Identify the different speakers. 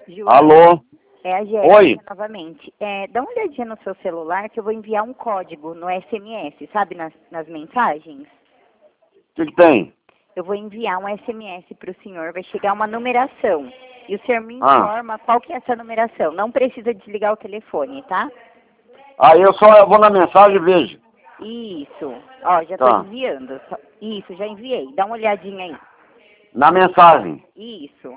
Speaker 1: Júlia,
Speaker 2: Alô?
Speaker 1: é a Jéssica
Speaker 2: Oi?
Speaker 1: novamente. Dá uma olhadinha no seu celular que eu vou enviar um código no SMS, sabe, nas mensagens?
Speaker 2: O que tem?
Speaker 1: Eu vou enviar um SMS para o senhor, vai chegar uma numeração. E o senhor me
Speaker 2: Ah.
Speaker 1: informa qual que é essa numeração. Não precisa desligar o telefone, tá?
Speaker 2: Aí eu vou na mensagem e vejo.
Speaker 1: Isso. Ó, já estou
Speaker 2: Tá.
Speaker 1: enviando. Isso, já enviei. Dá uma olhadinha aí.
Speaker 2: Na mensagem.
Speaker 1: Isso.